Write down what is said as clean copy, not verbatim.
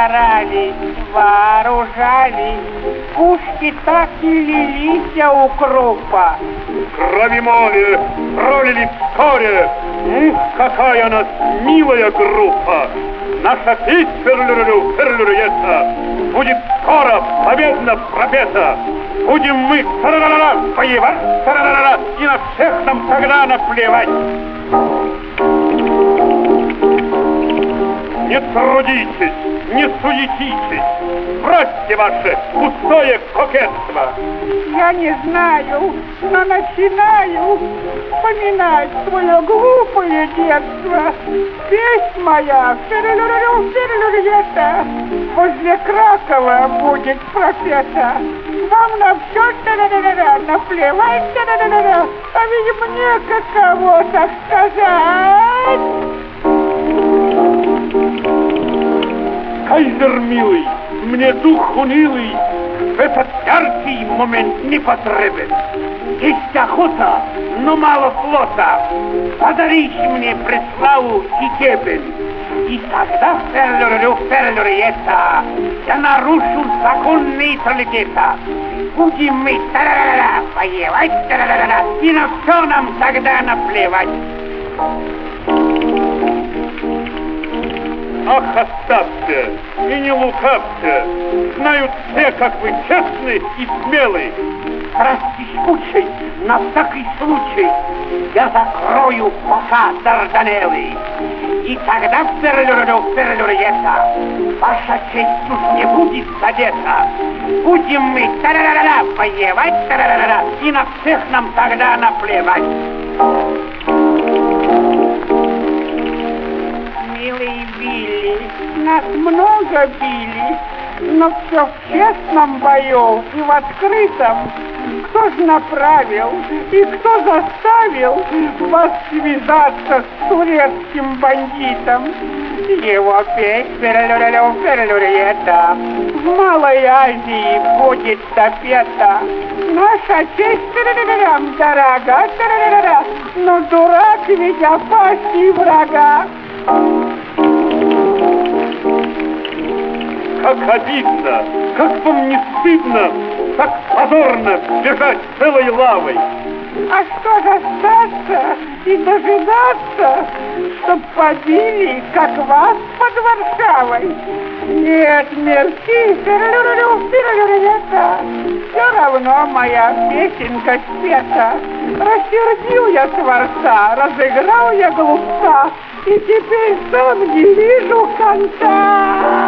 старались, вооружались, пушки так и лились укропа. Крови море пролили вскоре. Какая у нас милая группа. Наша песнь ферлюрета будет скоро победно пропета. Будем мы воевать, и на всех нам тогда наплевать. Не трудитесь, не суетитесь, бросьте ваше пустое кокетство. Я не знаю, но начинаю вспоминать свое глупое детство. Песнь моя, ферлюрета, возле Кракова будет пропета. Вам на все наплевать, а ведь мне каково, так сказать. Кайзер милый, мне дух унылый в этот яркий момент не потребен. Есть охота, но мало флота. Подаришь мне преславу и кебель. И тогда, ферлюрета, я нарушу закон нейтралитета. Будем мы воевать, и на все нам тогда наплевать. Ах, оставьте и не лукавьте. Знают все, как вы честны и смелы. Прости, на всякий случай я закрою пока Дарданеллы. И тогда, ферлюрета, ваша честь уж не будет задета. Будем мы воевать, и на всех нам тогда наплевать. Милый Билли, нас много били, но все в честном бою и в открытом. Кто ж направил и кто заставил вас связаться с турецким бандитом? Его песнь ферлюрета в Малой Азии будет допета. Наша честь дорога, но дурак ведь опасней врага. Как обидно, как вам не стыдно так позорно бежать целой лавой. А что же остаться и дожидаться, чтоб побили, как вас под Варшавой? Нет, мерси, ферлюрета, все равно моя песенка спета. Рассердил я Творца, разыграл я глупца, и теперь сам не вижу конца.